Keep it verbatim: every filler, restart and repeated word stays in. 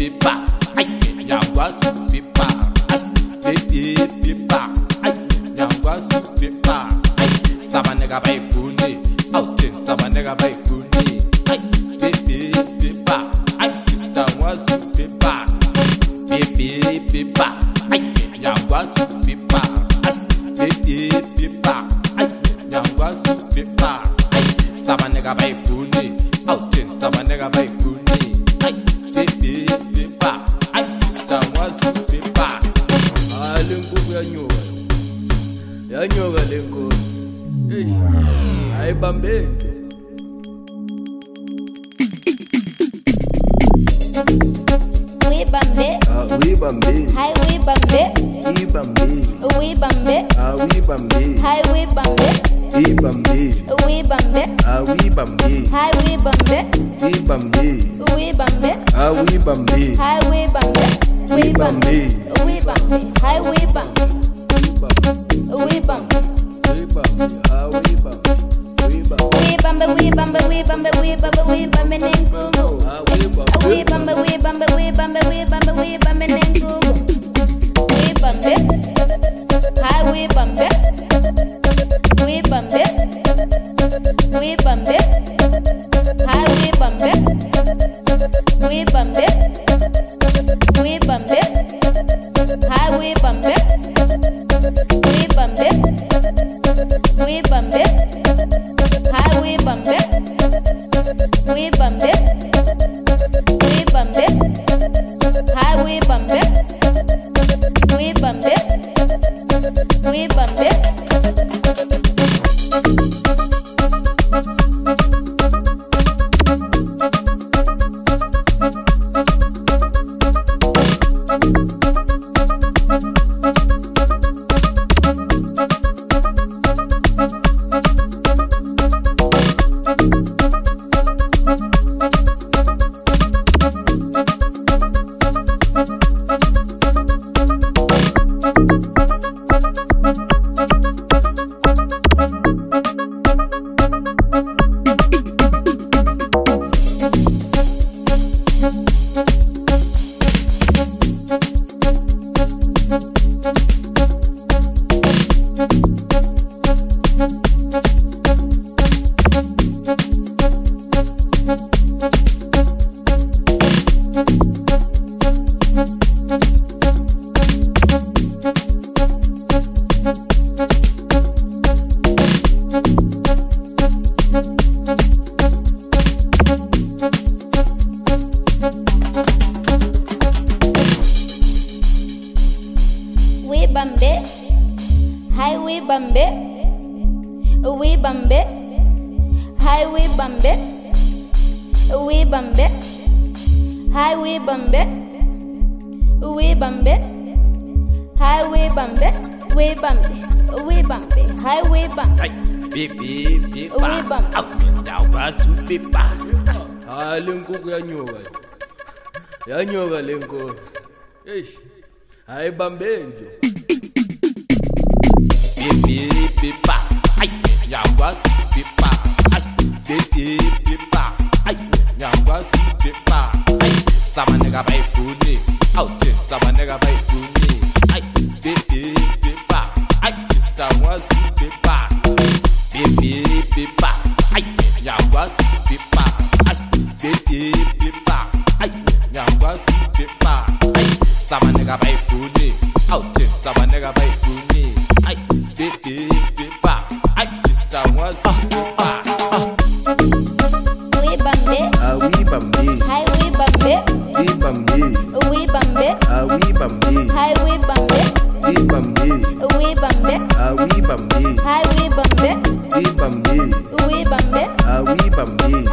pipa, ay, nyangwa su pipa, ay, pipa, ay, nyangwa su pipa, ay, sama nigga bay funi, outin sama nigga bay funi, ay, pipa, ay, nyangwa su pipa, pipa, ay, nyangwa su pipa, ay, pipa, ay, nyangwa su pipa, ay, sama nigga bay funi, outin sama nigga bay funi, ay, pipa, ay, nyangwa su pipa. Lenkosi yanyoka yanyoka lenkosi eish ayibambeki we bambe ah we bambe hi we bambe we bambe we bambe ah we bambe hi we bambe we bambe we bambe ah we bambe hi we bambe we bambe we bambe ah we bambe hi we bambe we bambe we bambe hi we bambe we bambe we bambe ah we bambe we bambe we bambe we bambe we bambe we bambe we bambe nengugu ah we bambe we bambe we bambe we bambe we bambe we bambe nengugu we bambe hi we bambe we bambe we bambe hi we bambe we bambe we bambe hi we bambe we bambe we bambe hi we bambe we bambe we bambe hi we bambe we bambe we bambe we bambe hi we bambe we bambe hi we bambe we bambe hi we bambe we bambe hi we bambe we bambe we bambe hi we bambe Ay, pipi, pipa, We bambe. ay, nyangwa su pipa. ah lenkosi yanyoka yanyoka lenkosi eish ayibambeki nje Pipi, pipa, ay, nyangwa su pipa, ay, pipa, ay, nyangwa su pipa, ay, sama nigga bay funi, outin sama nigga bay funi, ay, pipa, ay, nyangwa su pipa, pipi, pipa, ay, nyangwa su pipa, ay, pipa, ay, nyangwa su pipa, ay, sama nigga bay funi, outin sama nigga bay funi, ay, pipa, ay, nyangwa su pipa. we bambe ah we bambe hi we bambe we bambe we bambe ah we bambe hi we bambe we bambe we bambe ah we bambe hi we bambe we bambe we bambe ah we bambe